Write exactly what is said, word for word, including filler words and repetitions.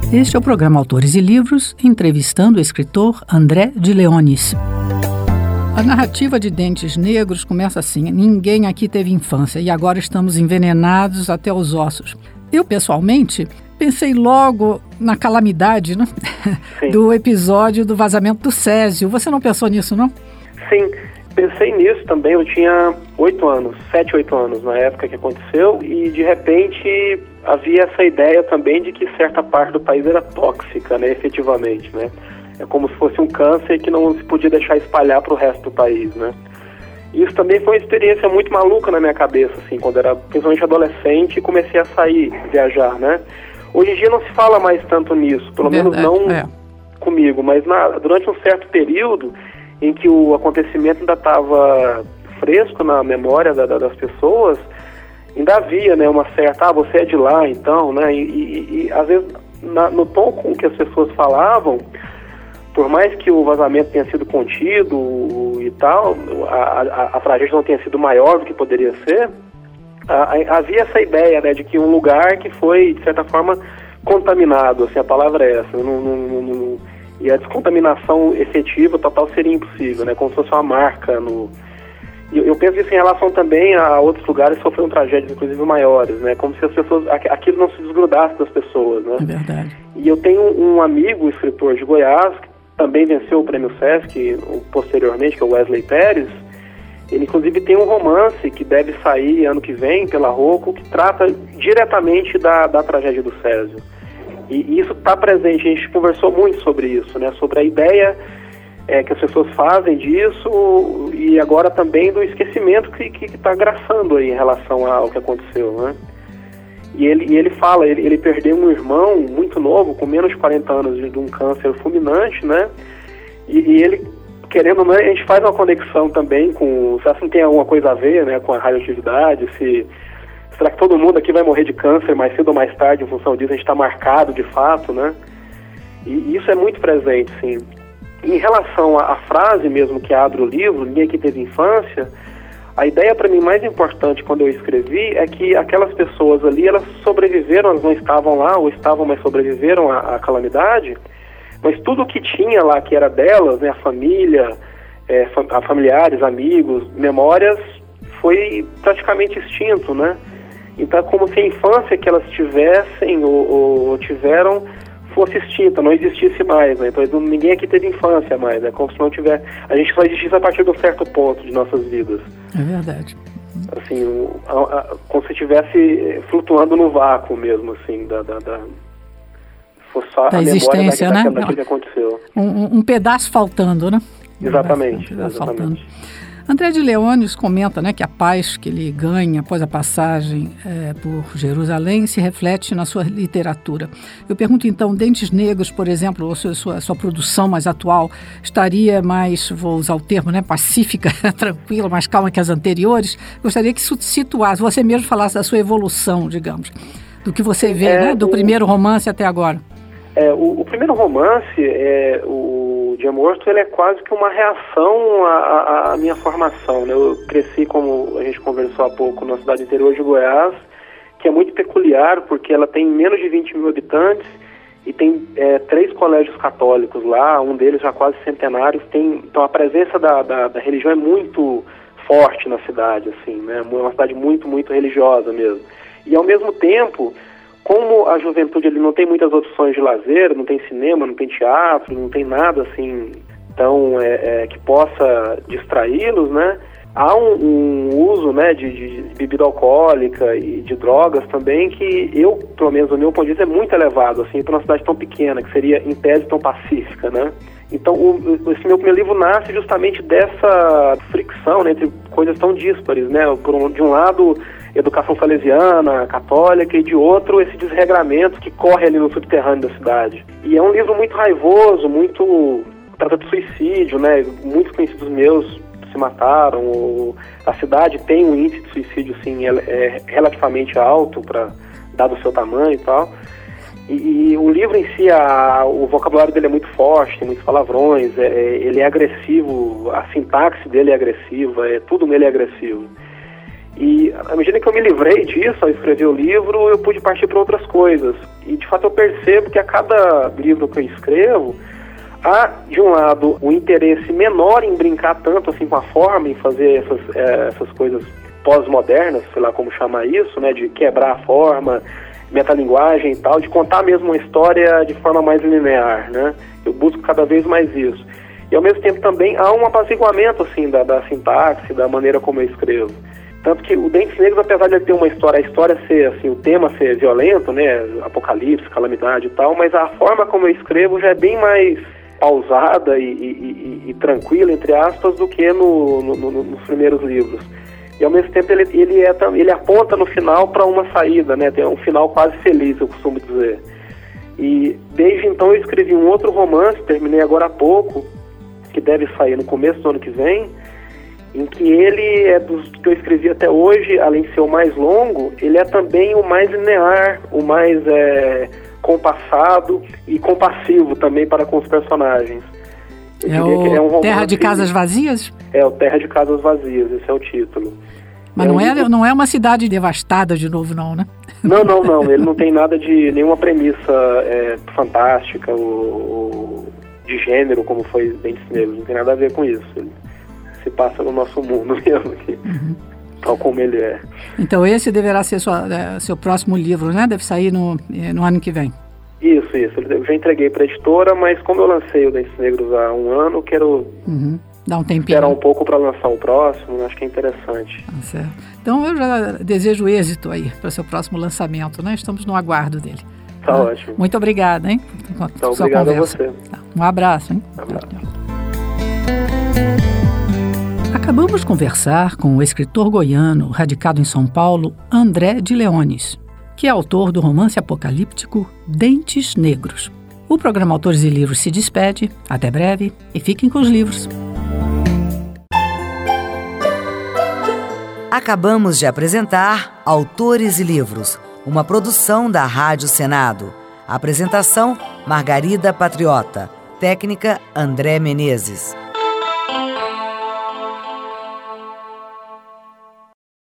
Este é o programa Autores e Livros, entrevistando o escritor André de Leonis. A narrativa de Dentes Negros começa assim: ninguém aqui teve infância e agora estamos envenenados até os ossos. Eu, pessoalmente, pensei logo na calamidade, né? do episódio do vazamento do Césio. Você não pensou nisso, não? Sim, pensei nisso também. Eu tinha oito anos, sete, oito anos na época que aconteceu, e de repente havia essa ideia também de que certa parte do país era tóxica, né, efetivamente, né? É como se fosse um câncer que não se podia deixar espalhar para o resto do país, né? Isso também foi uma experiência muito maluca na minha cabeça, assim, quando era principalmente adolescente e comecei a sair, viajar, né? Hoje em dia não se fala mais tanto nisso, pelo Verdade, menos não é. comigo, mas na, durante um certo período em que o acontecimento ainda estava fresco na memória da, da, das pessoas, ainda havia, né, uma certa, ah, você é de lá, então, né? E, e, e às vezes, na, no tom com que as pessoas falavam, por mais que o vazamento tenha sido contido e tal, a, a, a tragédia não tenha sido maior do que poderia ser, a, a, havia essa ideia, né, de que um lugar que foi, de certa forma, contaminado, assim, a palavra é essa, não, não, não, e a descontaminação efetiva, total, seria impossível, né, como se fosse uma marca no... Eu, eu penso isso em relação também a outros lugares que sofreram tragédias, inclusive maiores, né, como se as pessoas, aquilo não se desgrudasse das pessoas, né. É verdade. E eu tenho um amigo, escritor de Goiás, também venceu o Prêmio Sesc posteriormente, que é o Wesley Pérez. Ele inclusive tem um romance que deve sair ano que vem pela Rocco, que trata diretamente da, da tragédia do Césio. E, e isso está presente, a gente conversou muito sobre isso, né? Sobre a ideia é, que as pessoas fazem disso e agora também do esquecimento que está graçando aí em relação ao que aconteceu, né? E ele, e ele fala, ele, ele perdeu um irmão muito novo, com menos de quarenta anos, de, de um câncer fulminante, né? E, e ele, querendo ou não, a gente faz uma conexão também com... Será que não tem alguma coisa a ver, né, com a radioatividade? Se, será que todo mundo aqui vai morrer de câncer mais cedo ou mais tarde em função disso? A gente está marcado de fato, né? E, e isso é muito presente, sim. Em relação à, à frase mesmo que abre o livro, ninguém aqui teve infância... A ideia para mim mais importante quando eu escrevi é que aquelas pessoas ali, elas sobreviveram, elas não estavam lá, ou estavam, mas sobreviveram à, à calamidade, mas tudo o que tinha lá, que era delas, né, a família, é, fa- familiares, amigos, memórias, foi praticamente extinto, né? Então é como se a infância que elas tivessem ou, ou tiveram fosse extinta, não existisse mais, né? Então ninguém aqui teve infância mais, é né? Como se não tiver... A gente só existisse a partir de um certo ponto de nossas vidas. É verdade. Assim, o, a, a, como se estivesse flutuando no vácuo mesmo, assim, da... da, da fosse só da a existência, memória né? daquilo que aconteceu. Um, um pedaço faltando, né? Exatamente, um pedaço exatamente. Faltando. André de Leonis comenta, né, que a paz que ele ganha após a passagem é, por Jerusalém se reflete na sua literatura. Eu pergunto então, Dentes Negros, por exemplo, a sua, sua, sua produção mais atual, estaria mais, vou usar o termo, né, pacífica, tranquila, mais calma que as anteriores? Gostaria que isso situasse, você mesmo falasse da sua evolução, digamos, do que você vê, é, né, do o, primeiro romance até agora. É, o, o primeiro romance, é, o Dia Morto, ele é quase que uma reação à, à minha formação, né? Eu cresci, como a gente conversou há pouco, na cidade interior de Goiás, que é muito peculiar, porque ela tem menos de vinte mil habitantes e tem é, três colégios católicos lá, um deles já quase centenário. Tem, então a presença da, da, da religião é muito forte na cidade, assim, né? É uma cidade muito, muito religiosa mesmo. E ao mesmo tempo, como a juventude ele não tem muitas opções de lazer, não tem cinema, não tem teatro, não tem nada assim tão é, é, que possa distraí-los, né? Há um, um uso, né, de, de bebida alcoólica e de drogas também que eu, pelo menos o meu ponto de vista, é muito elevado, assim, para uma cidade tão pequena, que seria em tese tão pacífica, né? Então, o, esse meu primeiro livro nasce justamente dessa fricção, né, entre coisas tão díspares, né? Por um, de um lado, educação salesiana, católica, e de outro, esse desregramento que corre ali no subterrâneo da cidade. E é um livro muito raivoso, muito... trata de suicídio, né? Muitos conhecidos meus se mataram, ou a cidade tem um índice de suicídio, assim, é, é relativamente alto, para dado o seu tamanho e tal. E, e o livro em si, a, o vocabulário dele é muito forte, tem muitos palavrões, é, ele é agressivo, a sintaxe dele é agressiva, é, tudo nele é agressivo. E à medida que eu me livrei disso, ao escrever o livro, eu pude partir para outras coisas. E de fato eu percebo que a cada livro que eu escrevo, há, de um lado, o interesse menor em brincar tanto assim com a forma, em fazer essas, é, essas coisas pós-modernas, sei lá como chamar isso, né, de quebrar a forma, metalinguagem e tal, de contar mesmo uma história de forma mais linear, né? Eu busco cada vez mais isso. E ao mesmo tempo também há um apaziguamento assim, da, da sintaxe, da maneira como eu escrevo. Tanto que o Dentes Negros, apesar de ele ter uma história, a história ser, assim, o tema ser violento, né, apocalipse, calamidade e tal, mas a forma como eu escrevo já é bem mais pausada e, e, e, e tranquila, entre aspas, do que no, no, no, nos primeiros livros. E ao mesmo tempo ele, ele, é, ele aponta no final para uma saída, né, tem um final quase feliz, eu costumo dizer. E desde então eu escrevi um outro romance, terminei agora há pouco, que deve sair no começo do ano que vem, em que ele é dos que eu escrevi até hoje, além de ser o mais longo, ele é também o mais linear, o mais é, compassado e compassivo também para com os personagens. Eu é o é um romance, Terra de Casas Vazias? É, o Terra de Casas Vazias, esse é o título. Mas é não, um... é, não é uma cidade devastada de novo, não, né? Não, não, não. Ele não tem nada de... nenhuma premissa é, fantástica ou, ou de gênero, como foi Dentes Negros. Não tem nada a ver com isso. Ele se passa no nosso mundo mesmo, aqui, uhum. tal como ele é. Então esse deverá ser sua, é, seu próximo livro, né? Deve sair no, no ano que vem. Isso, isso. Eu já entreguei para a editora, mas como eu lancei o Dentes Negros há um ano, quero... Uhum. Dá um tempinho. Esperar um pouco para lançar o próximo, acho que é interessante. Ah, certo. Então eu já desejo êxito aí para o seu próximo lançamento, né? Estamos no aguardo dele. Tá ah, ótimo. Muito obrigada, hein? Tá, obrigado conversa. a você. Tá. Um abraço, hein? Um abraço. Acabamos de conversar com o escritor goiano, radicado em São Paulo, André de Leones, que é autor do romance apocalíptico Dentes Negros. O programa Autores e Livros se despede. Até breve e fiquem com os livros. Acabamos de apresentar Autores e Livros, uma produção da Rádio Senado. Apresentação, Margarida Patriota. Técnica, André Menezes.